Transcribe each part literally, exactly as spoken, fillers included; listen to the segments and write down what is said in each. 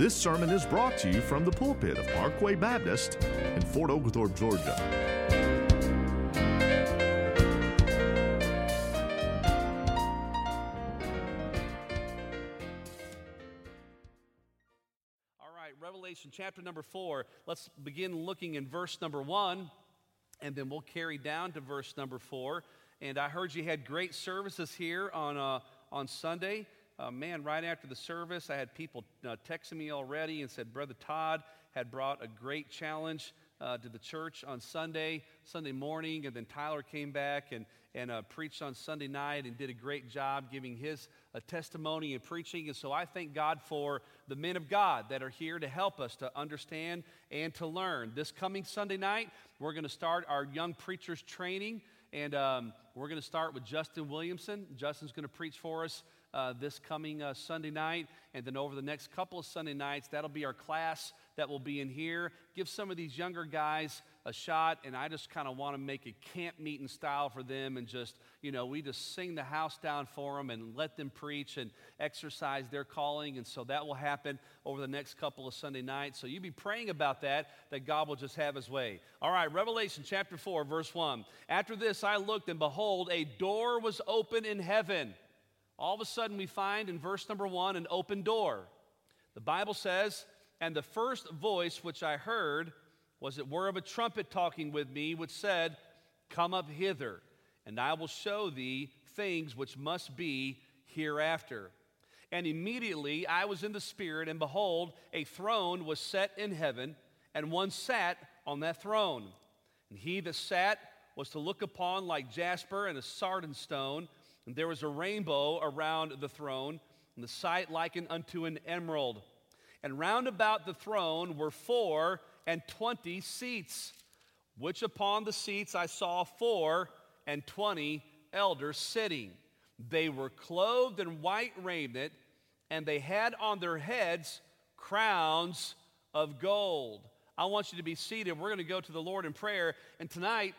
This sermon is brought to you from the pulpit of Parkway Baptist in Fort Oglethorpe, Georgia. All right, Revelation chapter number four. Let's begin looking in verse number one, and then we'll carry down to verse number four. And I heard you had great services here on uh, on Sunday. Uh, man, right after the service, I had people uh, texting me already and said, Brother Todd had brought a great challenge uh, to the church on Sunday, Sunday morning, and then Tyler came back and, and uh, preached on Sunday night and did a great job giving his uh, testimony and preaching. And so I thank God for the men of God that are here to help us to understand and to learn. This coming Sunday night, we're going to start our young preachers training, and um, we're going to start with Justin Williamson. Justin's going to preach for us Uh, this coming uh, Sunday night, and then over the next couple of Sunday nights, that'll be our class that will be in here. Give some of these younger guys a shot, and I just kind of want to make a camp meeting style for them, and just, you know, we just sing the house down for them and let them preach and exercise their calling, and so that will happen over the next couple of Sunday nights. So you be praying about that, that God will just have His way. All right, Revelation chapter four, verse one. After this I looked, and behold, a door was open in heaven. All of a sudden we find in verse number one an open door. The Bible says, and the first voice which I heard was it were of a trumpet talking with me, which said, Come up hither, and I will show thee things which must be hereafter. And immediately I was in the Spirit, and behold, a throne was set in heaven, and one sat on that throne. And he that sat was to look upon like jasper and a sardine stone, and there was a rainbow around the throne, and the sight likened unto an emerald. And round about the throne were four and twenty seats, which upon the seats I saw four and twenty elders sitting. They were clothed in white raiment, and they had on their heads crowns of gold. I want you to be seated. We're going to go to the Lord in prayer. And tonight,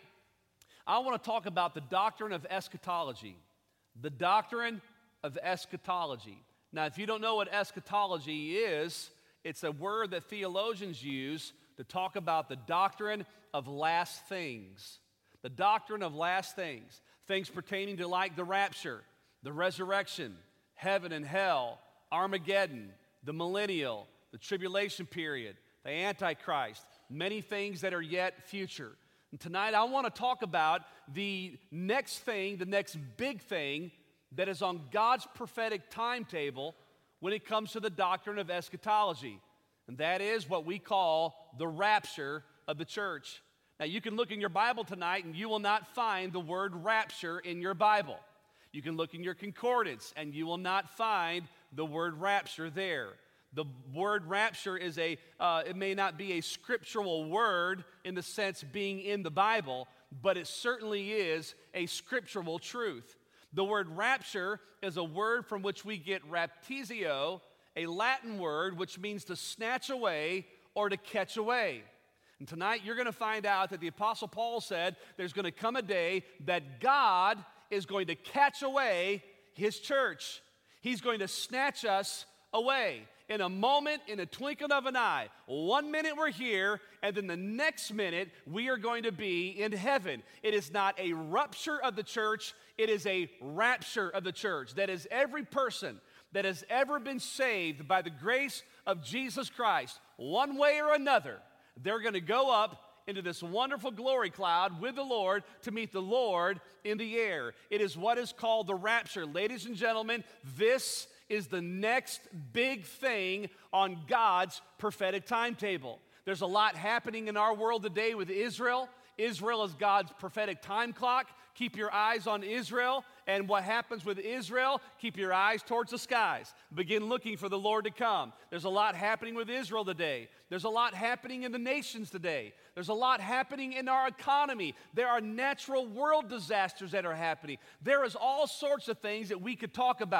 I want to talk about the doctrine of eschatology. The doctrine of eschatology. Now, if you don't know what eschatology is, it's a word that theologians use to talk about the doctrine of last things. The doctrine of last things. Things pertaining to like the rapture, the resurrection, heaven and hell, Armageddon, the millennial, the tribulation period, the Antichrist, many things that are yet future. And tonight I want to talk about the next thing, the next big thing that is on God's prophetic timetable when it comes to the doctrine of eschatology. And that is what we call the rapture of the church. Now you can look in your Bible tonight and you will not find the word rapture in your Bible. You can look in your concordance and you will not find the word rapture there. The word rapture is a, uh, it may not be a scriptural word in the sense being in the Bible, but it certainly is a scriptural truth. The word rapture is a word from which we get raptizio, a Latin word which means to snatch away or to catch away. And tonight you're going to find out that the Apostle Paul said there's going to come a day that God is going to catch away His church. He's going to snatch us away. In a moment, in a twinkling of an eye. One minute we're here, and then the next minute we are going to be in heaven. It is not a rupture of the church, it is a rapture of the church. That is, every person that has ever been saved by the grace of Jesus Christ, one way or another, they're going to go up into this wonderful glory cloud with the Lord to meet the Lord in the air. It is what is called the rapture. Ladies and gentlemen, this is the next big thing on God's prophetic timetable. There's a lot happening in our world today with Israel. Israel is God's prophetic time clock. Keep your eyes on Israel. And what happens with Israel, keep your eyes towards the skies. Begin looking for the Lord to come. There's a lot happening with Israel today. There's a lot happening in the nations today. There's a lot happening in our economy. There are natural world disasters that are happening. There is all sorts of things that we could talk about.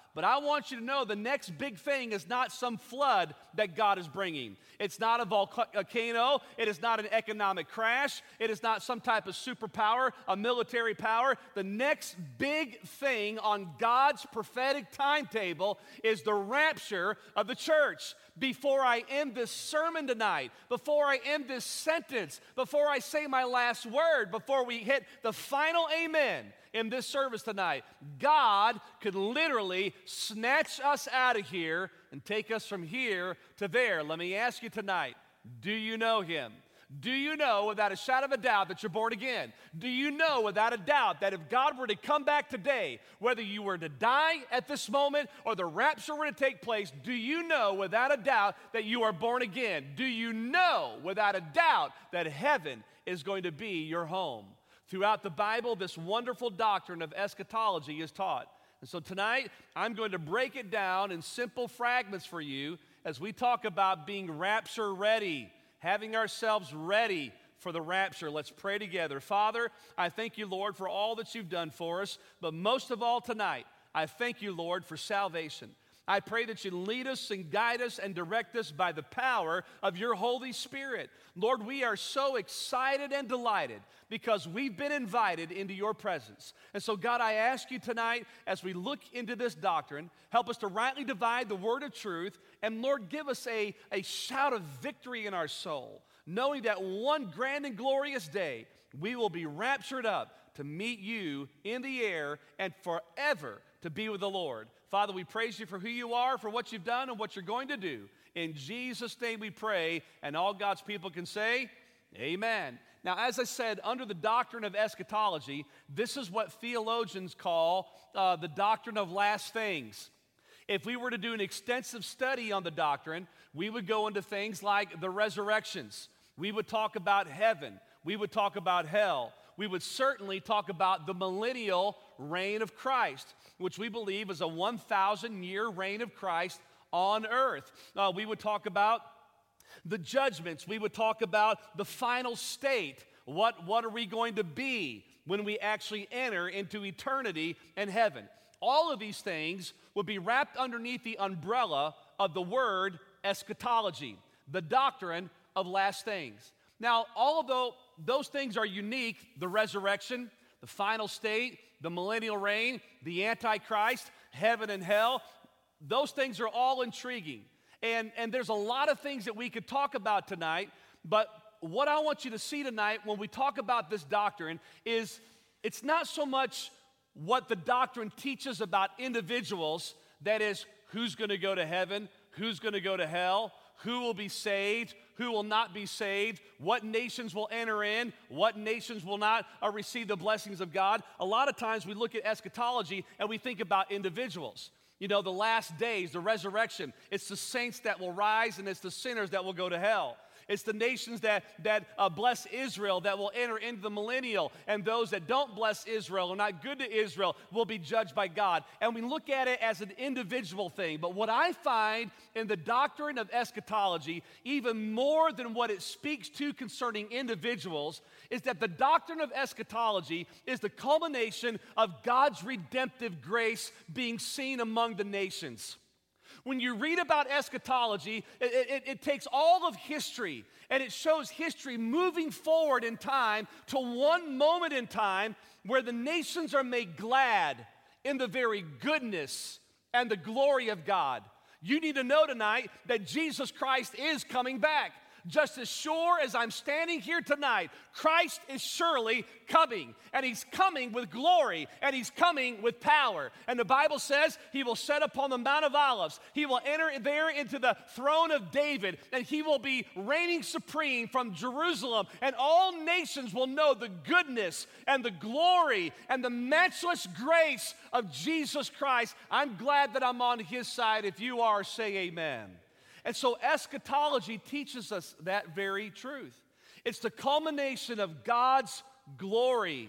But I want you to know the next big thing is not some flood that God is bringing. It's not a volcano. It is not an economic crash. It is not some type of superpower, a military power. The next big thing on God's prophetic timetable is the rapture of the church. Before I end this sermon tonight, before I end this sentence, before I say my last word, before we hit the final amen in this service tonight, God could literally snatch us out of here and take us from here to there. Let me ask you tonight, do you know him? Do you know without a shadow of a doubt that you're born again? Do you know without a doubt that if God were to come back today, whether you were to die at this moment or the rapture were to take place, do you know without a doubt that you are born again? Do you know without a doubt that heaven is going to be your home? Throughout the Bible, this wonderful doctrine of eschatology is taught. And so tonight, I'm going to break it down in simple fragments for you as we talk about being rapture ready, having ourselves ready for the rapture. Let's pray together. Father, I thank you, Lord, for all that you've done for us, but most of all tonight, I thank you, Lord, for salvation. I pray that you lead us and guide us and direct us by the power of your Holy Spirit. Lord, we are so excited and delighted because we've been invited into your presence. And so, God, I ask you tonight, as we look into this doctrine, help us to rightly divide the word of truth, and Lord, give us a, a shout of victory in our soul, knowing that one grand and glorious day, we will be raptured up to meet you in the air and forever to be with the Lord. Father, we praise you for who you are, for what you've done, and what you're going to do. In Jesus' name we pray, and all God's people can say, amen. Now, as I said, under the doctrine of eschatology, this is what theologians call uh, the doctrine of last things. If we were to do an extensive study on the doctrine, we would go into things like the resurrections. We would talk about heaven. We would talk about hell. We would certainly talk about the millennial reign of Christ, which we believe is a one thousand year reign of Christ on earth. Uh, we would talk about the judgments. We would talk about the final state. What, what are we going to be when we actually enter into eternity and heaven? All of these things would be wrapped underneath the umbrella of the word eschatology, the doctrine of last things. Now, although those things are unique, the resurrection, the final state, the millennial reign, the Antichrist, heaven and hell, those things are all intriguing. And, and there's a lot of things that we could talk about tonight, but what I want you to see tonight when we talk about this doctrine is it's not so much what the doctrine teaches about individuals, that is, who's going to go to heaven, who's going to go to hell, who will be saved, who will not be saved, what nations will enter in, what nations will not uh, receive the blessings of God. A lot of times we look at eschatology and we think about individuals. You know, the last days, the resurrection, it's the saints that will rise and it's the sinners that will go to hell. It's the nations that, that uh, bless Israel that will enter into the millennial, and those that don't bless Israel or not good to Israel will be judged by God. And we look at it as an individual thing. But what I find in the doctrine of eschatology, even more than what it speaks to concerning individuals, is that the doctrine of eschatology is the culmination of God's redemptive grace being seen among the nations. When you read about eschatology, it, it, it takes all of history and it shows history moving forward in time to one moment in time where the nations are made glad in the very goodness and the glory of God. You need to know tonight that Jesus Christ is coming back. Just as sure as I'm standing here tonight, Christ is surely coming, and he's coming with glory, and he's coming with power. And the Bible says he will set upon the Mount of Olives. He will enter there into the throne of David, and he will be reigning supreme from Jerusalem, and all nations will know the goodness and the glory and the matchless grace of Jesus Christ. I'm glad that I'm on his side. If you are, say amen. And so eschatology teaches us that very truth. It's the culmination of God's glory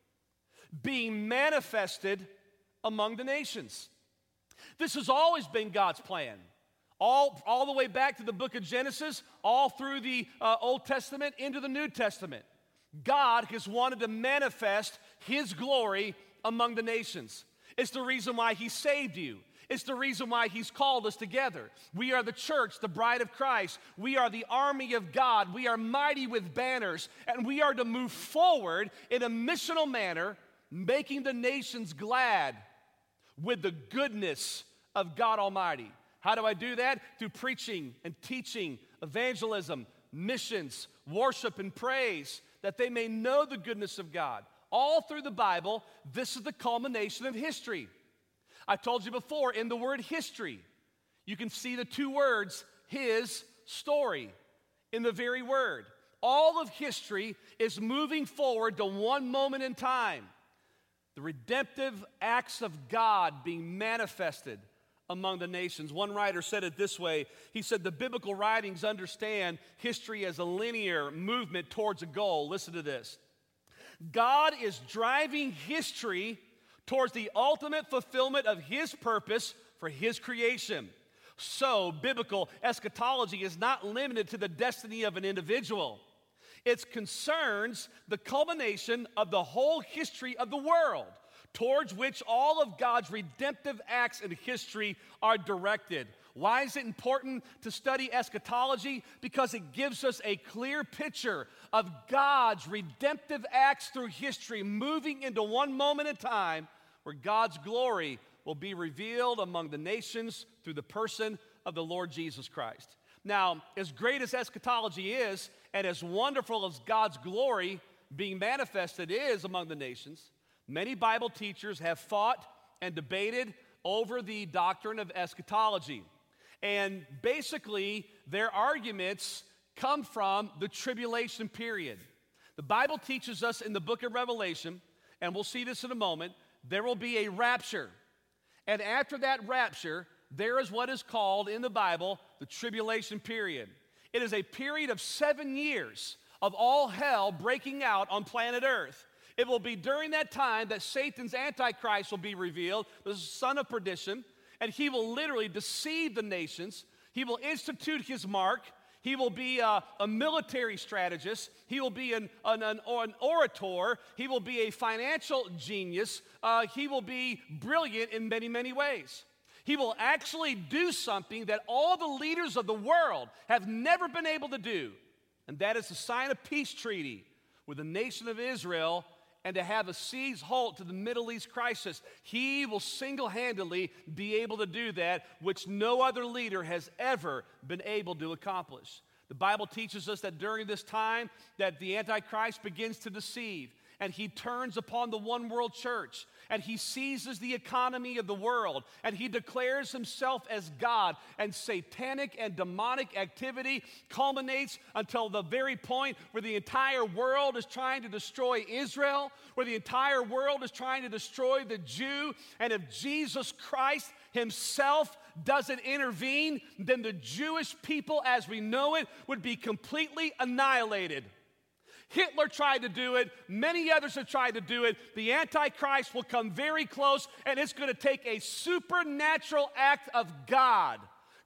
being manifested among the nations. This has always been God's plan. All, all the way back to the book of Genesis, all through the uh, Old Testament into the New Testament. God has wanted to manifest his glory among the nations. It's the reason why he saved you. It's the reason why he's called us together. We are the church, the bride of Christ. We are the army of God. We are mighty with banners, and we are to move forward in a missional manner, making the nations glad with the goodness of God Almighty. How do I do that? Through preaching and teaching, evangelism, missions, worship, and praise, that they may know the goodness of God. All through the Bible, this is the culmination of history. I told you before, in the word history, you can see the two words, his story, in the very word. All of history is moving forward to one moment in time. The redemptive acts of God being manifested among the nations. One writer said it this way. He said, the biblical writings understand history as a linear movement towards a goal. Listen to this. God is driving history towards the ultimate fulfillment of his purpose for his creation. So, biblical eschatology is not limited to the destiny of an individual. It concerns the culmination of the whole history of the world, towards which all of God's redemptive acts in history are directed. Why is it important to study eschatology? Because it gives us a clear picture of God's redemptive acts through history, moving into one moment in time where God's glory will be revealed among the nations through the person of the Lord Jesus Christ. Now, as great as eschatology is, and as wonderful as God's glory being manifested is among the nations, many Bible teachers have fought and debated over the doctrine of eschatology. And basically, their arguments come from the tribulation period. The Bible teaches us in the book of Revelation, and we'll see this in a moment, there will be a rapture. And after that rapture, there is what is called in the Bible the tribulation period. It is a period of seven years of all hell breaking out on planet Earth. It will be during that time that Satan's Antichrist will be revealed, the son of perdition, and he will literally deceive the nations. He will institute his mark. He will be a, a military strategist. He will be an, an, an, an orator. He will be a financial genius. Uh, he will be brilliant in many, many ways. He will actually do something that all the leaders of the world have never been able to do, and that is to sign a peace treaty with the nation of Israel and to have a siege halt to the Middle East crisis. He will single-handedly be able to do that, which no other leader has ever been able to accomplish. The Bible teaches us that during this time that the Antichrist begins to deceive, and he turns upon the one world church, and he seizes the economy of the world, and he declares himself as God, and satanic and demonic activity culminates until the very point where the entire world is trying to destroy Israel, where the entire world is trying to destroy the Jew, and if Jesus Christ himself doesn't intervene, then the Jewish people as we know it would be completely annihilated. Hitler tried to do it. Many others have tried to do it. The Antichrist will come very close, and it's going to take a supernatural act of God.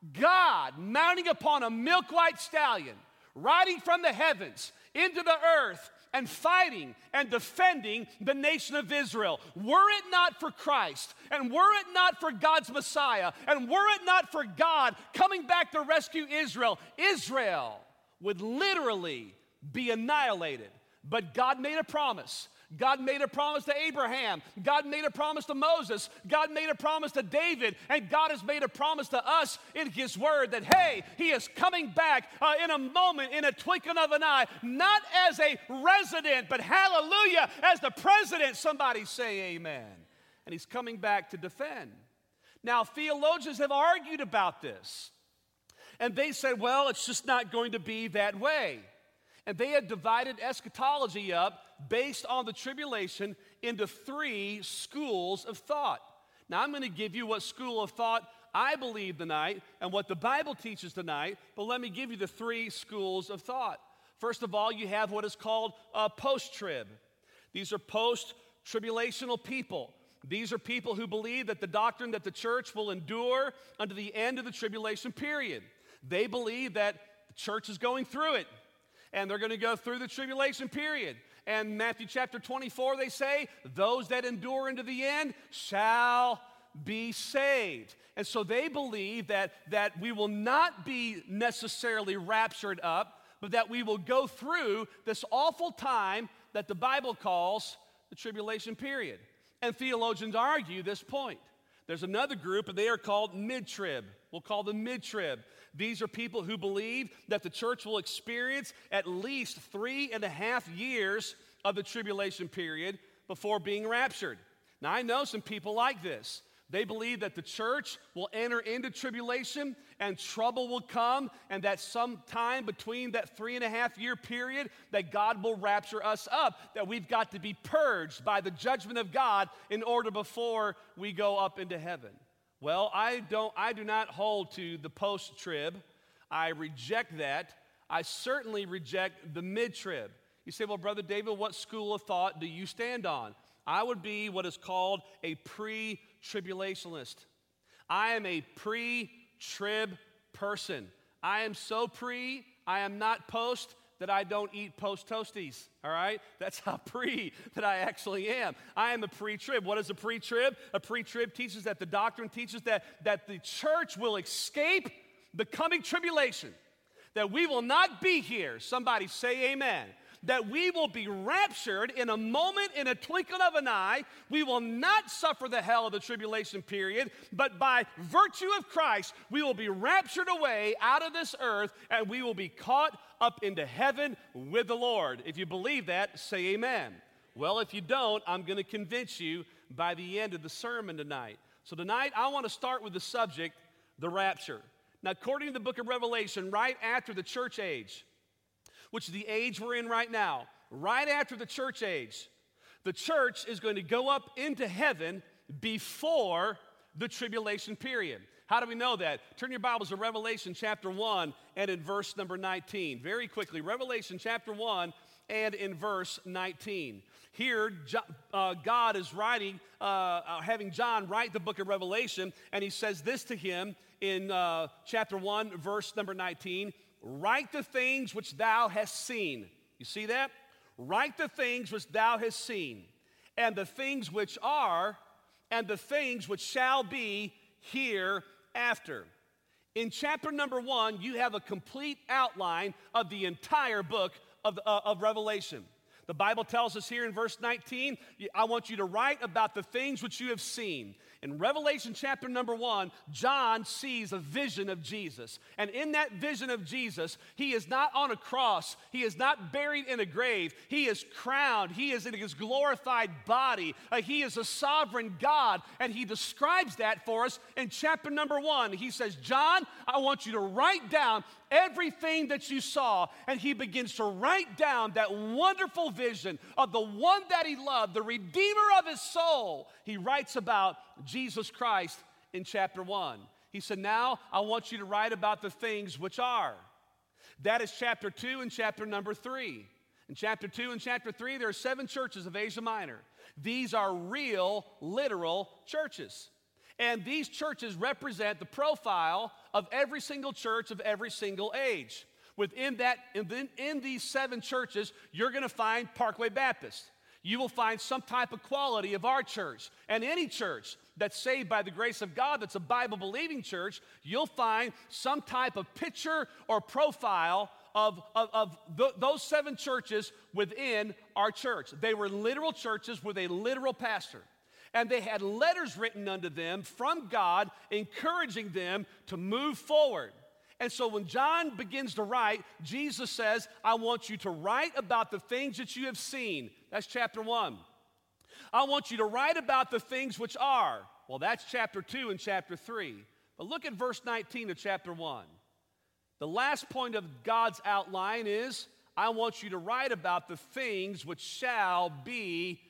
God mounting upon a milk-white stallion, riding from the heavens into the earth, and fighting and defending the nation of Israel. Were it not for Christ, and were it not for God's Messiah, and were it not for God coming back to rescue Israel, Israel would literally be annihilated. But God made a promise. God made a promise to Abraham. God made a promise to Moses. God made a promise to David. And God has made a promise to us in his word that, hey, he is coming back uh, in a moment, in a twinkling of an eye, not as a resident, but hallelujah, as the president. Somebody say amen. And he's coming back to defend. Now, theologians have argued about this. And they said, well, it's just not going to be that way. And they had divided eschatology up based on the tribulation into three schools of thought. Now, I'm going to give you what school of thought I believe tonight and what the Bible teaches tonight, but let me give you the three schools of thought. First of all, you have what is called uh, post-trib. These are post-tribulational people. These are people who believe that the doctrine that the church will endure unto the end of the tribulation period. They believe that the church is going through it. And they're going to go through the tribulation period. And Matthew chapter twenty-four, they say, those that endure into the end shall be saved. And so they believe that, that we will not be necessarily raptured up, but that we will go through this awful time that the Bible calls the tribulation period. And theologians argue this point. There's another group, and they are called mid-trib. We'll call them mid-trib. These are people who believe that the church will experience at least three and a half years of the tribulation period before being raptured. Now, I know some people like this. They believe that the church will enter into tribulation and trouble will come, and that sometime between that three and a half year period that God will rapture us up, that we've got to be purged by the judgment of God in order before we go up into heaven. Well, I don't I do not hold to the post-trib. I reject that. I certainly reject the mid-trib. You say, well, Brother David, what school of thought do you stand on? I would be what is called a pre-tribulationist. I am a pre-trib person. I am so pre, I am not post, that I don't eat post-toasties, all right? That's how pre that I actually am. I am a pre-trib. What is a pre-trib? A pre-trib teaches that the doctrine teaches that, that the church will escape the coming tribulation, that we will not be here. Somebody say amen. That we will be raptured in a moment, in a twinkling of an eye. We will not suffer the hell of the tribulation period, but by virtue of Christ, we will be raptured away out of this earth, and we will be caught up into heaven with the Lord. If you believe that, say amen. Well, if you don't, I'm going to convince you by the end of the sermon tonight. So tonight, I want to start with the subject, the rapture. Now, according to the book of Revelation, right after the church age, which is the age we're in right now, right after the church age, the church is going to go up into heaven before the tribulation period. How do we know that? Turn your Bibles to Revelation chapter one and in verse number nineteen. Very quickly, Revelation chapter one and in verse nineteen. Here, uh, God is writing, uh, having John write the book of Revelation, and he says this to him in uh, chapter one, verse number nineteen. Write the things which thou hast seen. You see that? Write the things which thou hast seen, and the things which are, and the things which shall be hereafter. In chapter number one, you have a complete outline of the entire book of, uh, of Revelation. The Bible tells us here in verse nineteen, I want you to write about the things which you have seen. In Revelation chapter number one, John sees a vision of Jesus. And in that vision of Jesus, he is not on a cross. He is not buried in a grave. He is crowned. He is in his glorified body. Uh, he is a sovereign God. And he describes that for us in chapter number one. He says, John, I want you to write down everything that you saw. And he begins to write down that wonderful vision of the one that he loved, the Redeemer of his soul. He writes about Jesus Christ in chapter one. He said, now I want you to write about the things which are. That is chapter two and chapter number three. In chapter two and chapter three, there are seven churches of Asia Minor. These are real, literal churches. And these churches represent the profile of every single church of every single age. Within that, in, in these seven churches, you're going to find Parkway Baptist. You will find some type of quality of our church. And any church that's saved by the grace of God, that's a Bible-believing church, you'll find some type of picture or profile of, of, of th- those seven churches within our church. They were literal churches with a literal pastor. And they had letters written unto them from God, encouraging them to move forward. And so when John begins to write, Jesus says, I want you to write about the things that you have seen. That's chapter one. I want you to write about the things which are. Well, that's chapter two and chapter three. But look at verse nineteen of chapter one. The last point of God's outline is, I want you to write about the things which shall be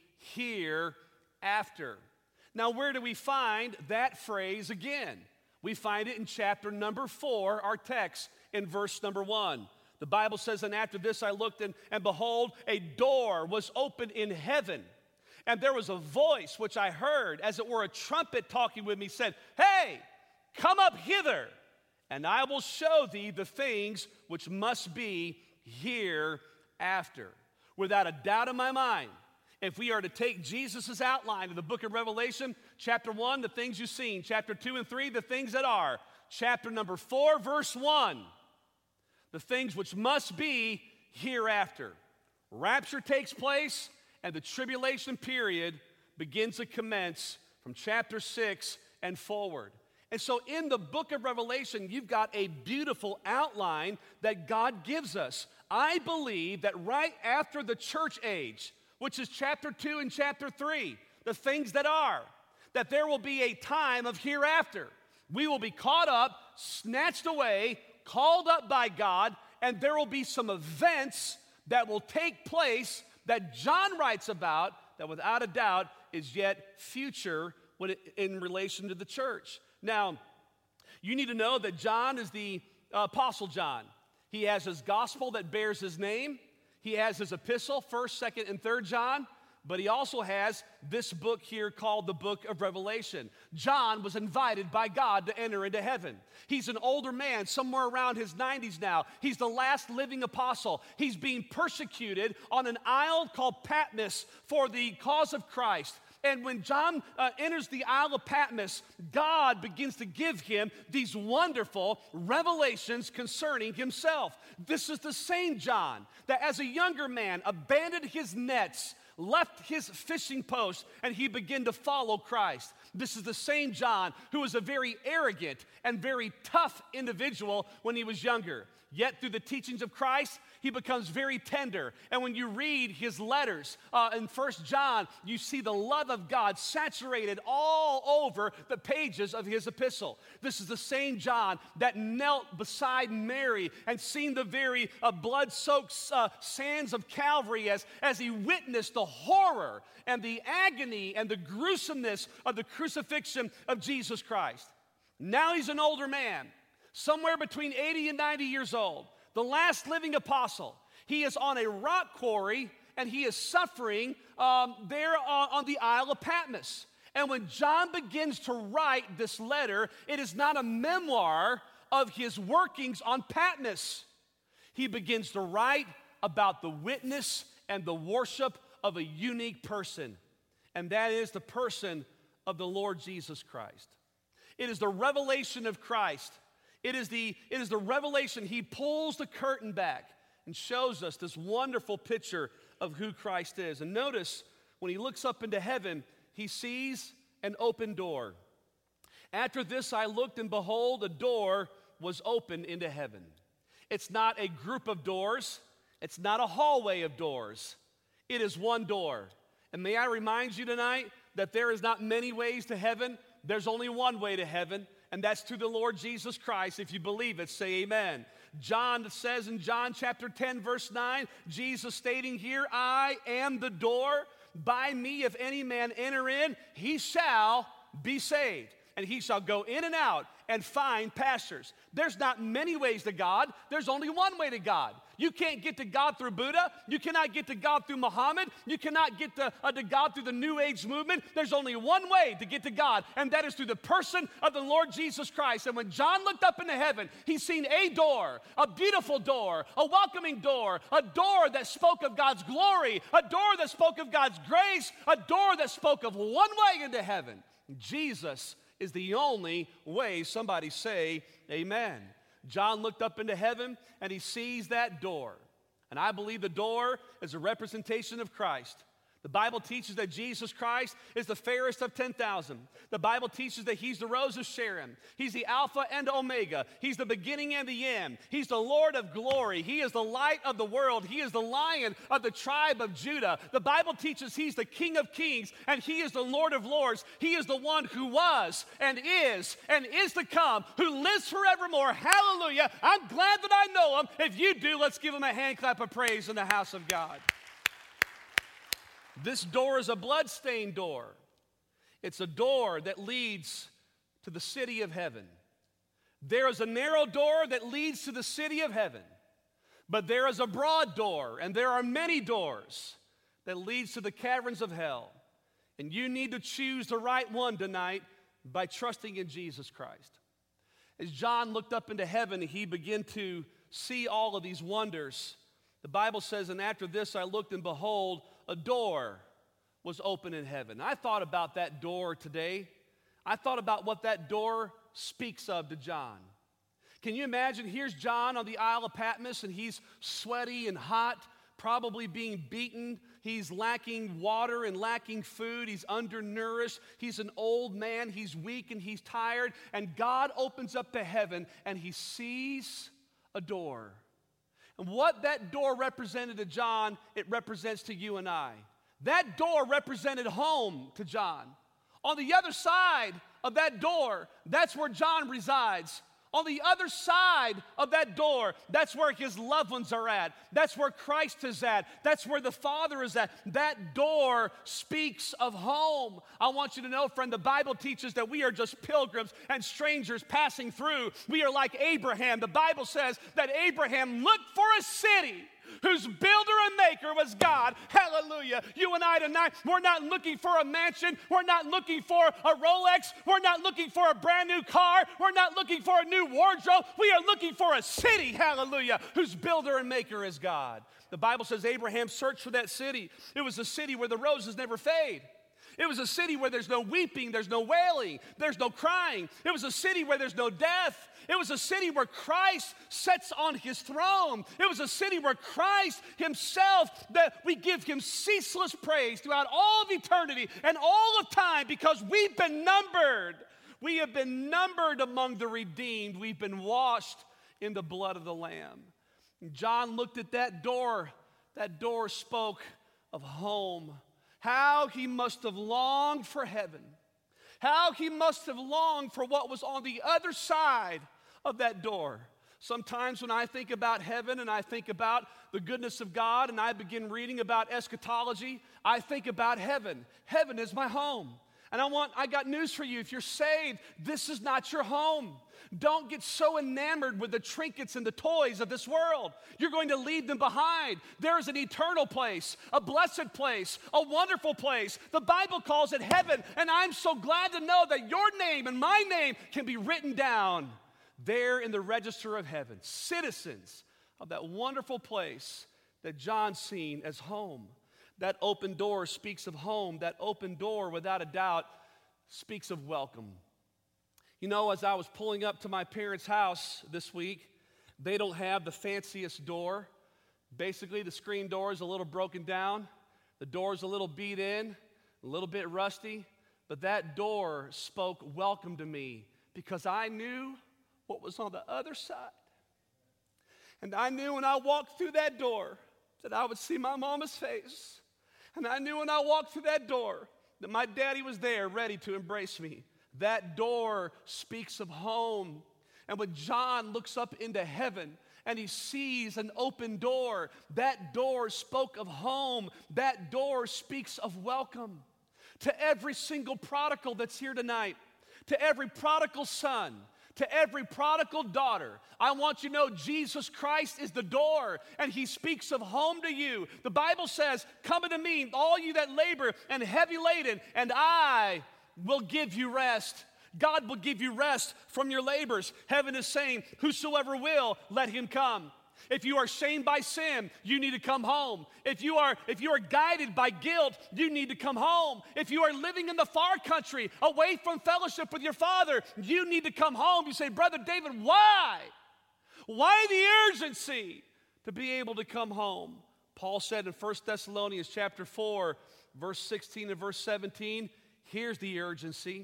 hereafter. Now, where do we find that phrase again? We find it in chapter number four, our text, in verse number one. The Bible says, and after this I looked, and, and behold, a door was opened in heaven. And there was a voice which I heard, as it were a trumpet talking with me, said, hey, come up hither, and I will show thee the things which must be hereafter. Without a doubt in my mind, If we are to take Jesus' outline of the book of Revelation, chapter one, the things you've seen. Chapter two and three, the things that are. Chapter number four, verse one, the things which must be hereafter. Rapture takes place, and the tribulation period begins to commence from chapter six and forward. And so in the book of Revelation, you've got a beautiful outline that God gives us. I believe that right after the church age, which is chapter two and chapter three, the things that are, that there will be a time of hereafter. We will be caught up, snatched away, called up by God, and there will be some events that will take place that John writes about that without a doubt is yet future when it, in relation to the church. Now, you need to know that John is the uh, Apostle John. He has his gospel that bears his name. He has his epistle, first, second, and third John, but he also has this book here called the book of Revelation. John was invited by God to enter into heaven. He's an older man, somewhere around his nineties now. He's the last living apostle. He's being persecuted on an isle called Patmos for the cause of Christ. And when John uh, enters the Isle of Patmos, God begins to give him these wonderful revelations concerning himself. This is the same John that as a younger man abandoned his nets, left his fishing post, and he began to follow Christ. This is the same John who was a very arrogant and very tough individual when he was younger. Yet through the teachings of Christ, he becomes very tender. And when you read his letters uh, in First John, you see the love of God saturated all over the pages of his epistle. This is the same John that knelt beside Mary and seen the very uh, blood-soaked uh, sands of Calvary as, as he witnessed the horror and the agony and the gruesomeness of the crucifixion of Jesus Christ. Now he's an older man, somewhere between eighty and ninety years old, the last living apostle. He is on a rock quarry, and he is suffering um, there on, on the Isle of Patmos. And when John begins to write this letter, it is not a memoir of his workings on Patmos. He begins to write about the witness and the worship of a unique person, and that is the person of the Lord Jesus Christ. It is the revelation of Christ. It is the, it is the revelation. He pulls the curtain back and shows us this wonderful picture of who Christ is. And notice, when he looks up into heaven, he sees an open door. After this I looked, and behold, a door was opened into heaven. It's not a group of doors. It's not a hallway of doors. It is one door. And may I remind you tonight that there is not many ways to heaven. There's only one way to heaven, and that's through the Lord Jesus Christ. If you believe it, say amen. John says in John chapter ten, verse nine, Jesus stating here, I am the door. By me, if any man enter in, he shall be saved, and he shall go in and out and find pastures. There's not many ways to God. There's only one way to God. You can't get to God through Buddha. You cannot get to God through Muhammad. You cannot get to, uh, to God through the New Age movement. There's only one way to get to God, and that is through the person of the Lord Jesus Christ. And when John looked up into heaven, he's seen a door, a beautiful door, a welcoming door, a door that spoke of God's glory, a door that spoke of God's grace, a door that spoke of one way into heaven. Jesus is the only way. Somebody say amen. John looked up into heaven and he sees that door. And I believe the door is a representation of Christ. The Bible teaches that Jesus Christ is the fairest of ten thousand. The Bible teaches that he's the rose of Sharon. He's the Alpha and Omega. He's the beginning and the end. He's the Lord of glory. He is the light of the world. He is the Lion of the tribe of Judah. The Bible teaches he's the King of kings and he is the Lord of lords. He is the one who was and is and is to come, who lives forevermore. Hallelujah. I'm glad that I know him. If you do, let's give him a hand clap of praise in the house of God. This door is a blood-stained door. It's a door that leads to the city of heaven. There is a narrow door that leads to the city of heaven, but there is a broad door, and there are many doors that leads to the caverns of hell. And you need to choose the right one tonight by trusting in Jesus Christ. As John looked up into heaven, he began to see all of these wonders. The Bible says, and after this I looked, and behold, a door was open in heaven. I thought about that door today. I thought about what that door speaks of to John. Can you imagine? Here's John on the Isle of Patmos, and he's sweaty and hot, probably being beaten. He's lacking water and lacking food. He's undernourished. He's an old man. He's weak and he's tired. And God opens up to heaven, and he sees a door. And what that door represented to John, it represents to you and I. That door represented home to John. On the other side of that door, that's where John resides. On the other side of that door, that's where his loved ones are at. That's where Christ is at. That's where the Father is at. That door speaks of home. I want you to know, friend, the Bible teaches that we are just pilgrims and strangers passing through. We are like Abraham. The Bible says that Abraham looked for a city whose builder and maker was God. Hallelujah. You and I tonight, we're not looking for a mansion. We're not looking for a Rolex. We're not looking for a brand new car. We're not looking for a new wardrobe. We are looking for a city, hallelujah, whose builder and maker is God. The Bible says Abraham searched for that city. It was a city where the roses never fade. It was a city where there's no weeping, there's no wailing, there's no crying. It was a city where there's no death. It was a city where Christ sits on his throne. It was a city where Christ himself, that we give him ceaseless praise throughout all of eternity and all of time, because we've been numbered. We have been numbered among the redeemed. We've been washed in the blood of the Lamb. And John looked at that door. That door spoke of home. How he must have longed for heaven. How he must have longed for what was on the other side of that door. Sometimes when I think about heaven and I think about the goodness of God and I begin reading about eschatology, I think about heaven. Heaven is my home. And I want, I got news for you. If you're saved, this is not your home. Don't get so enamored with the trinkets and the toys of this world. You're going to leave them behind. There is an eternal place, a blessed place, a wonderful place. The Bible calls it heaven, and I'm so glad to know that your name and my name can be written down there in the register of heaven. Citizens of that wonderful place that John's seen as home. That open door speaks of home. That open door, without a doubt, speaks of welcome. You know, as I was pulling up to my parents' house this week, they don't have the fanciest door. Basically, the screen door is a little broken down. The door is a little beat in, a little bit rusty. But that door spoke welcome to me because I knew what was on the other side. And I knew when I walked through that door that I would see my mama's face. And I knew when I walked through that door that my daddy was there ready to embrace me. That door speaks of home. And when John looks up into heaven and he sees an open door, that door spoke of home. That door speaks of welcome. To every single prodigal that's here tonight, to every prodigal son, to every prodigal daughter, I want you to know Jesus Christ is the door, and he speaks of home to you. The Bible says, "Come unto me, all you that labor and heavy laden, and I will give you rest." God will give you rest from your labors. Heaven is saying, whosoever will, let him come. If you are shamed by sin, you need to come home. If you are if you are guided by guilt, you need to come home. If you are living in the far country, away from fellowship with your Father, you need to come home. You say, Brother David, why? Why the urgency to be able to come home? Paul said in First Thessalonians chapter four, verse sixteen and verse seventeen, here's the urgency.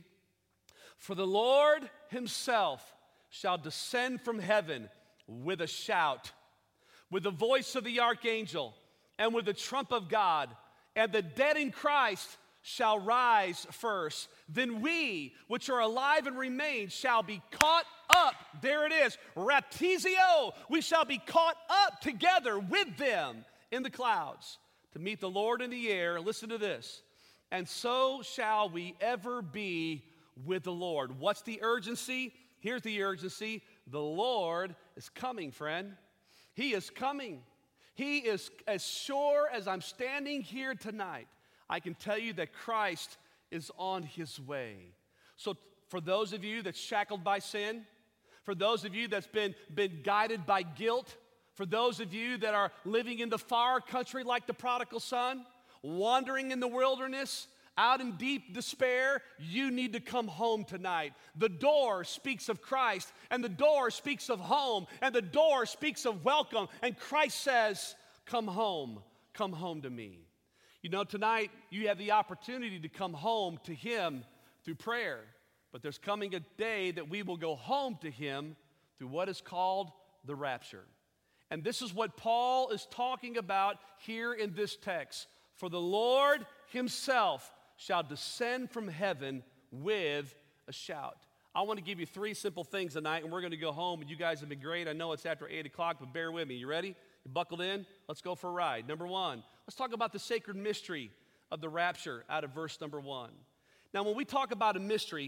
For the Lord himself shall descend from heaven with a shout, with the voice of the archangel, and with the trump of God, and the dead in Christ shall rise first. Then we, which are alive and remain, shall be caught up. There it is, raptizio. We shall be caught up together with them in the clouds to meet the Lord in the air. Listen to this. And so shall we ever be with the Lord. What's the urgency? Here's the urgency. The Lord is coming, friend. He is coming. He is as sure as I'm standing here tonight. I can tell you that Christ is on his way. So for those of you that's shackled by sin, for those of you that's been, been guided by guilt, for those of you that are living in the far country like the prodigal son, wandering in the wilderness, out in deep despair, you need to come home tonight. The door speaks of Christ, and the door speaks of home, and the door speaks of welcome. And Christ says, come home, come home to me. You know, tonight you have the opportunity to come home to Him through prayer. But there's coming a day that we will go home to Him through what is called the rapture. And this is what Paul is talking about here in this text. For the Lord Himself shall descend from heaven with a shout. I want to give you three simple things tonight, and we're going to go home. And you guys have been great. I know it's after eight o'clock, but bear with me. You ready? You buckled in? Let's go for a ride. Number one, let's talk about the sacred mystery of the rapture out of verse number one. Now, when we talk about a mystery,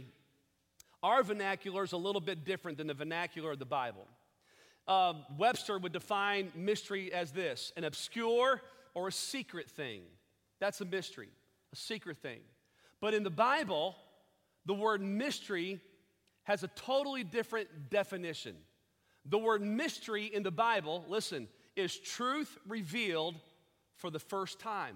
our vernacular is a little bit different than the vernacular of the Bible. Uh, Webster would define mystery as this: an obscure or a secret thing. That's a mystery. A secret thing. But in the Bible, the word mystery has a totally different definition. The word mystery in the Bible, listen, is truth revealed for the first time.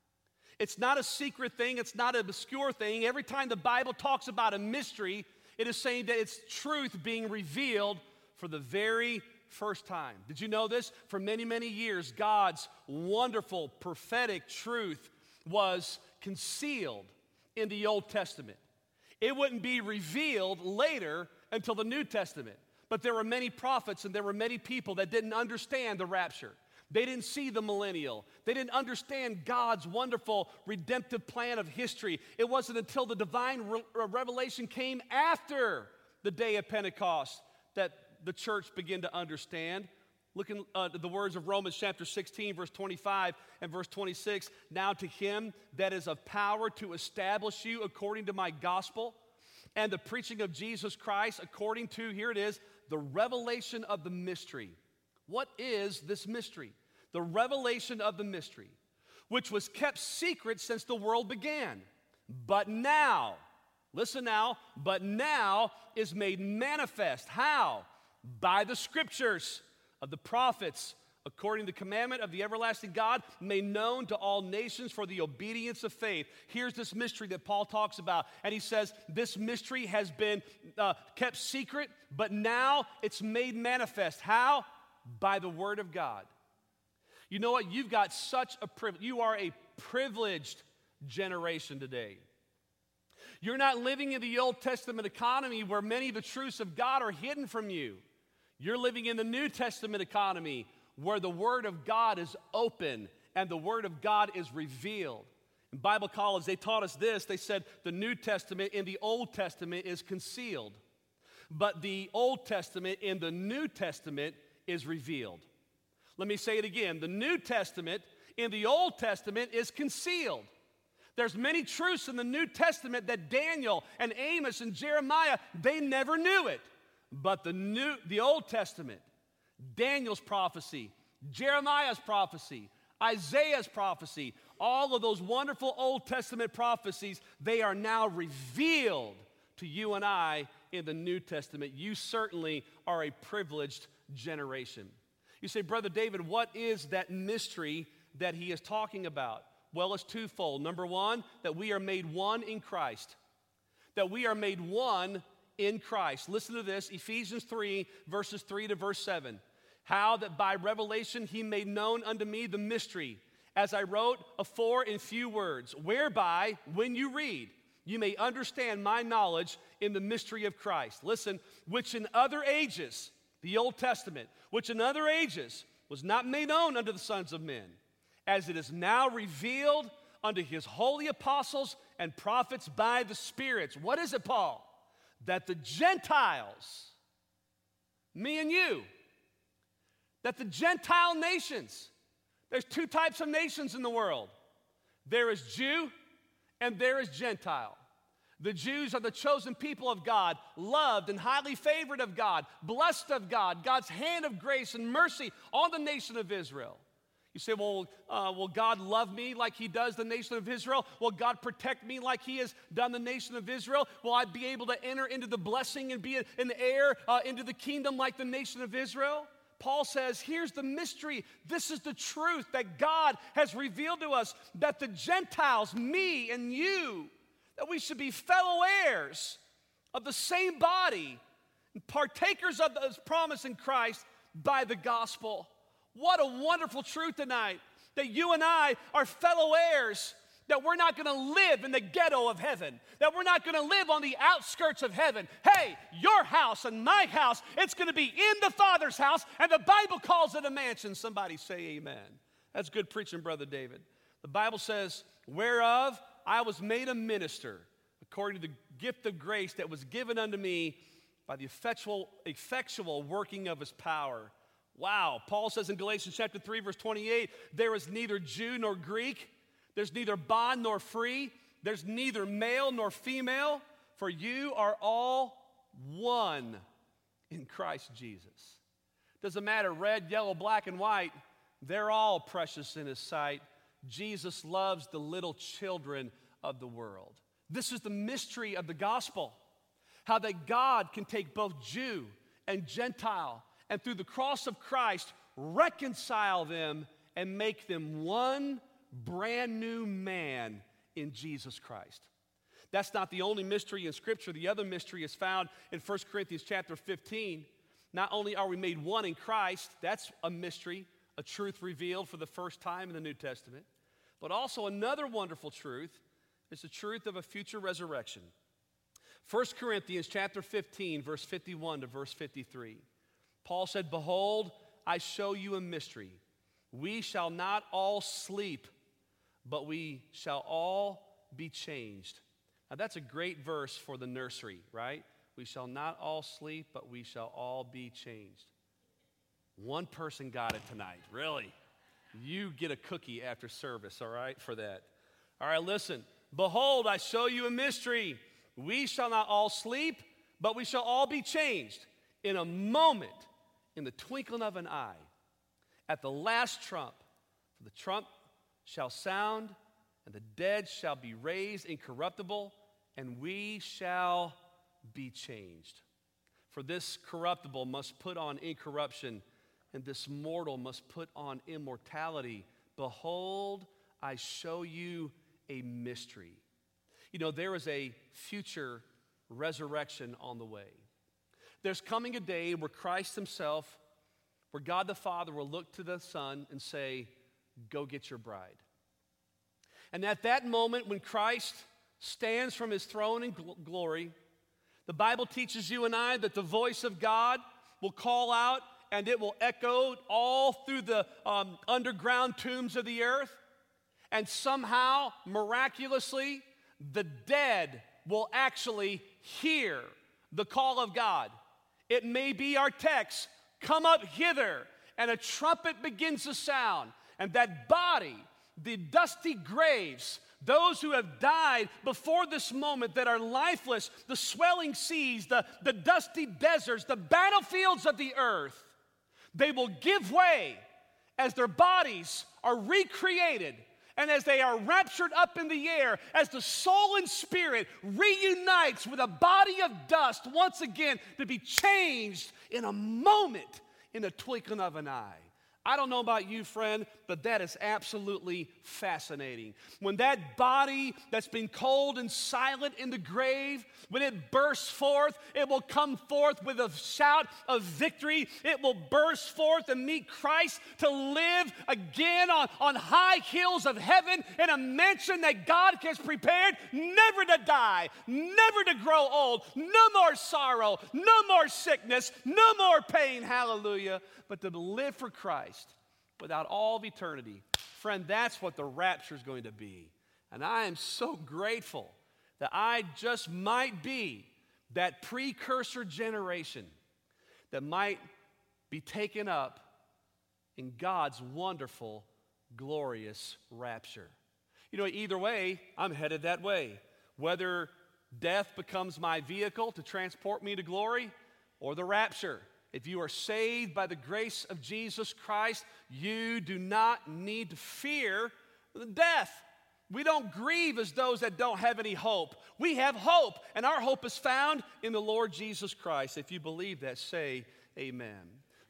It's not a secret thing. It's not an obscure thing. Every time the Bible talks about a mystery, it is saying that it's truth being revealed for the very first time. Did you know this? For many, many years, God's wonderful prophetic truth was concealed in the Old Testament. It wouldn't be revealed later until the New Testament. But there were many prophets and there were many people that didn't understand the rapture. They didn't see the millennial. They didn't understand God's wonderful redemptive plan of history. It wasn't until the divine re- revelation came after the day of Pentecost that the church began to understand. Look at uh, the words of Romans chapter sixteen, verse twenty-five and verse twenty-six. Now to Him that is of power to establish you according to my gospel and the preaching of Jesus Christ according to, here it is, the revelation of the mystery. What is this mystery? The revelation of the mystery, which was kept secret since the world began. But now, listen now, but now is made manifest. How? By the scriptures of the prophets, according to the commandment of the everlasting God, made known to all nations for the obedience of faith. Here's this mystery that Paul talks about, and he says this mystery has been uh, kept secret, but now it's made manifest. How? By the word of God. You know what? You've got such a privilege. You are a privileged generation today. You're not living in the Old Testament economy where many of the truths of God are hidden from you. You're living in the New Testament economy where the Word of God is open and the Word of God is revealed. In Bible college, they taught us this. They said the New Testament in the Old Testament is concealed, but the Old Testament in the New Testament is revealed. Let me say it again. The New Testament in the Old Testament is concealed. There's many truths in the New Testament that Daniel and Amos and Jeremiah, they never knew it. But the new, the Old Testament, Daniel's prophecy, Jeremiah's prophecy, Isaiah's prophecy, all of those wonderful Old Testament prophecies, they are now revealed to you and I in the New Testament. You certainly are a privileged generation. You say, Brother David, what is that mystery that he is talking about? Well, it's twofold. Number one, that we are made one in Christ. That we are made one in Christ. Listen to this, Ephesians three, verses three to verse seven. How that by revelation he made known unto me the mystery, as I wrote afore in few words, whereby, when you read, you may understand my knowledge in the mystery of Christ. Listen, which in other ages, the Old Testament, which in other ages was not made known unto the sons of men, as it is now revealed unto his holy apostles and prophets by the spirits. What is it, Paul? That the Gentiles, me and you, that the Gentile nations, there's two types of nations in the world. There is Jew and there is Gentile. The Jews are the chosen people of God, loved and highly favored of God, blessed of God, God's hand of grace and mercy on the nation of Israel. You say, well, uh, will God love me like he does the nation of Israel? Will God protect me like he has done the nation of Israel? Will I be able to enter into the blessing and be an heir uh, into the kingdom like the nation of Israel? Paul says, here's the mystery. This is the truth that God has revealed to us, that the Gentiles, me and you, that we should be fellow heirs of the same body, and partakers of the promise in Christ by the gospel. What a wonderful truth tonight, that you and I are fellow heirs, that we're not going to live in the ghetto of heaven, that we're not going to live on the outskirts of heaven. Hey, your house and my house, it's going to be in the Father's house, and the Bible calls it a mansion. Somebody say amen. That's good preaching, Brother David. The Bible says, whereof I was made a minister, according to the gift of grace that was given unto me by the effectual, effectual working of his power. Wow. Paul says in Galatians chapter three, verse twenty-eight, there is neither Jew nor Greek, there's neither bond nor free, there's neither male nor female, for you are all one in Christ Jesus. Doesn't matter, red, yellow, black, and white, they're all precious in his sight. Jesus loves the little children of the world. This is the mystery of the gospel, how that God can take both Jew and Gentile, and through the cross of Christ, reconcile them and make them one brand new man in Jesus Christ. That's not the only mystery in Scripture. The other mystery is found in First Corinthians chapter fifteen. Not only are we made one in Christ, that's a mystery, a truth revealed for the first time in the New Testament, but also another wonderful truth is the truth of a future resurrection. First Corinthians chapter fifteen, verse fifty-one to verse fifty-three. Paul said, behold, I show you a mystery. We shall not all sleep, but we shall all be changed. Now that's a great verse for the nursery, right? We shall not all sleep, but we shall all be changed. One person got it tonight, really. You get a cookie after service, all right, for that. All right, listen. Behold, I show you a mystery. We shall not all sleep, but we shall all be changed in a moment, in the twinkling of an eye. At the last trump, for the trump shall sound, and the dead shall be raised incorruptible, and we shall be changed. For this corruptible must put on incorruption, and this mortal must put on immortality. Behold, I show you a mystery. You know, there is a future resurrection on the way. There's coming a day where Christ himself, where God the Father will look to the Son and say, go get your bride. And at that moment when Christ stands from his throne in gl- glory, the Bible teaches you and I that the voice of God will call out and it will echo all through the um, underground tombs of the earth. And somehow, miraculously, the dead will actually hear the call of God. It may be our text, come up hither, and a trumpet begins to sound, and that body, the dusty graves, those who have died before this moment that are lifeless, the swelling seas, the, the dusty deserts, the battlefields of the earth, they will give way as their bodies are recreated and as they are raptured up in the air, as the soul and spirit reunites with a body of dust once again to be changed in a moment, in the twinkling of an eye. I don't know about you, friend, but that is absolutely fascinating. When that body that's been cold and silent in the grave, when it bursts forth, it will come forth with a shout of victory. It will burst forth and meet Christ to live again on, on high hills of heaven in a mansion that God has prepared, never to die, never to grow old, no more sorrow, no more sickness, no more pain, hallelujah, but to live for Christ without all of eternity. Friend, that's what the rapture is going to be. And I am so grateful that I just might be that precursor generation that might be taken up in God's wonderful, glorious rapture. You know, either way, I'm headed that way. Whether death becomes my vehicle to transport me to glory or the rapture. If you are saved by the grace of Jesus Christ, you do not need to fear death. We don't grieve as those that don't have any hope. We have hope, and our hope is found in the Lord Jesus Christ. If you believe that, say amen.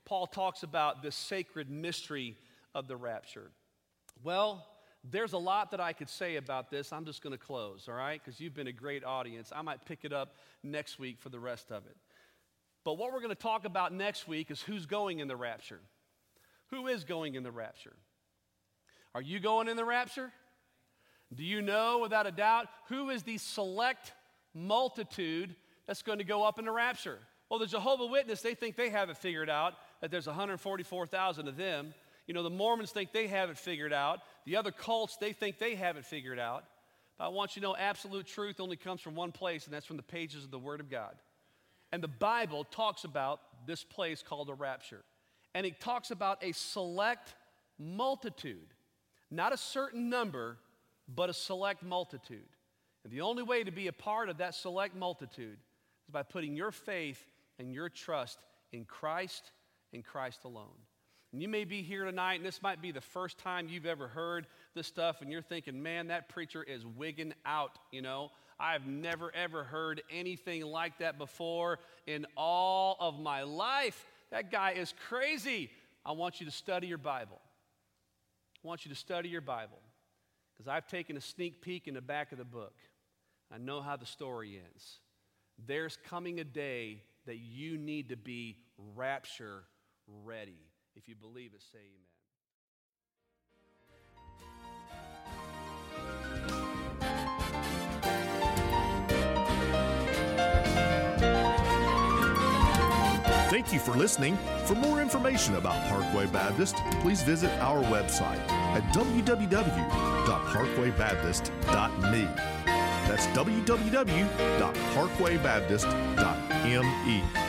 Paul talks about this sacred mystery of the rapture. Well, there's a lot that I could say about this. I'm just going to close, all right? Because you've been a great audience. I might pick it up next week for the rest of it. But what we're going to talk about next week is who's going in the rapture. Who is going in the rapture? Are you going in the rapture? Do you know without a doubt who is the select multitude that's going to go up in the rapture? Well, the Jehovah's Witness, they think they have it figured out, that there's one hundred forty-four thousand of them. You know, the Mormons think they have it figured out. The other cults, they think they have it figured out. But I want you to know absolute truth only comes from one place, and that's from the pages of the Word of God. And the Bible talks about this place called the rapture. And it talks about a select multitude. Not a certain number, but a select multitude. And the only way to be a part of that select multitude is by putting your faith and your trust in Christ and Christ alone. And you may be here tonight, and this might be the first time you've ever heard this stuff, and you're thinking, man, that preacher is wigging out, you know. I've never, ever heard anything like that before in all of my life. That guy is crazy. I want you to study your Bible. I want you to study your Bible, because I've taken a sneak peek in the back of the book. I know how the story ends. There's coming a day that you need to be rapture ready. If you believe it, say amen. Thank you for listening. For more information about Parkway Baptist, please visit our website at w w w dot parkway baptist dot m e. That's w w w dot parkway baptist dot m e.